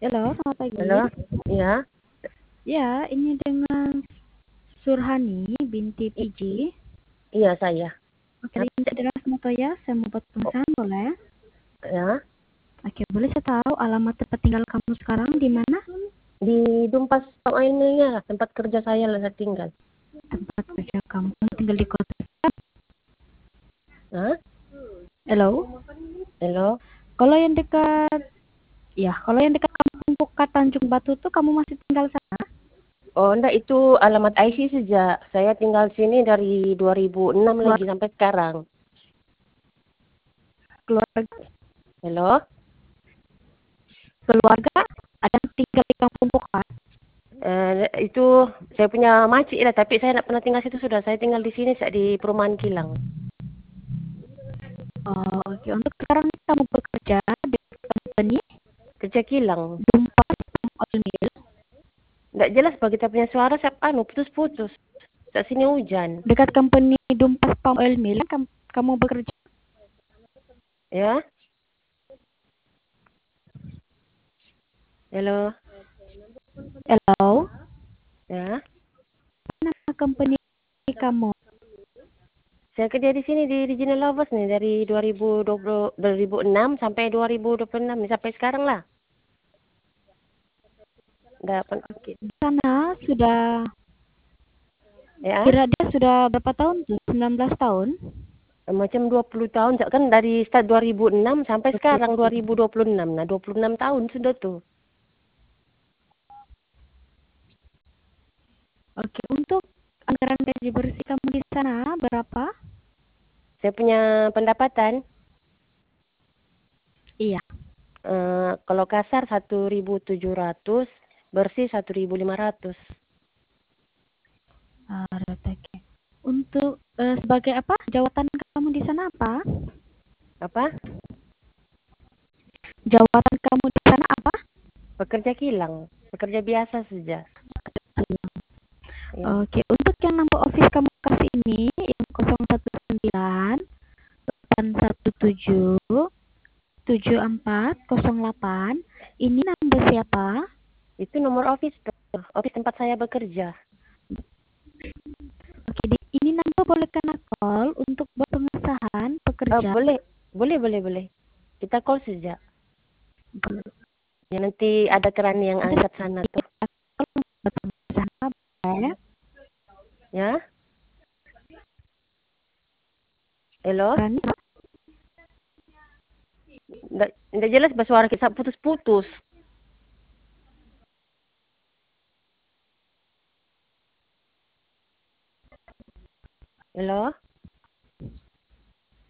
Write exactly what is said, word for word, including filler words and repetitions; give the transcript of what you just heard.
Halo, selamat pagi. Halo, iya, Ya, ini dengan Surhani binti I- P J. iya saya. Oke, Ap- ini adalah Motoya. Saya mau buat oh, pemesan, boleh? ya, Oke, boleh saya tahu alamat tempat tinggal kamu sekarang di mana? di Dumpas ini ya, tempat kerja saya lah saya tinggal. Tempat kerja kamu Kamu tinggal di kota. Hah? Halo. Halo. Kalau yang dekat, ya, kalau yang dekat Kampung Pukat Tanjung Batu tuh kamu masih tinggal sana? Oh, enggak, itu alamat I C sejak saya tinggal sini dari dua ribu enam Keluar, lagi sampai sekarang. keluarga, Halo. keluarga ada yang tinggal di Kampung Pukat. Eh, itu saya punya makcik lah, tapi saya tidak pernah tinggal situ sudah. Saya tinggal di sini sejak di perumahan Kilang. Oh, oke. Untuk sekarang kamu bekerja di company Kerja Kilang. Dumpas Oil Mill Enggak jelas bagi kita punya suara siapa anu putus-putus. Sejak sini hujan. dekat company Dumpas Palm Oil Mill. Kamu, kamu bekerja. Ya. Halo. Hello, Ya. nama company kamu? Saya kerja di sini di Regional Lovers nih dari dua ribu dua puluh, dua ribu enam sampai dua ribu dua puluh enam nih sampai sekarang lah. Udah pen- Oke, di sana sudah ya kira dia sudah berapa tahun tuh? sembilan belas tahun? macam dua puluh tahun kan dari start dua ribu enam sampai sekarang dua ribu dua puluh enam. Nah, dua puluh enam tahun sudah tuh. Oke, untuk anggaran gaji bersih kamu di sana berapa? Saya punya pendapatan Iya, eh, kalau kasar satu ribu tujuh ratus, bersih satu ribu lima ratus. ah, oke. Untuk eh, sebagai apa? Jawatan kamu di sana apa? Apa? Jawatan kamu di sana apa? Pekerja kilang, pekerja biasa saja. Ya. Oke, untuk yang nomor office kamu kasih ini yang nol satu sembilan delapan satu tujuh tujuh empat nol delapan, ini number siapa? Itu nomor office tuh, office tempat saya bekerja. Oke, di, ini number boleh kena call untuk buat pengesahan Eh, pekerja. boleh, boleh, boleh, boleh. Kita call saja. Ya nanti ada keran yang angkat sana tuh. Buat pengesahan apa? Ya. Halo. Berani, Nggak, nggak jelas bahasa suara kita putus-putus. Halo.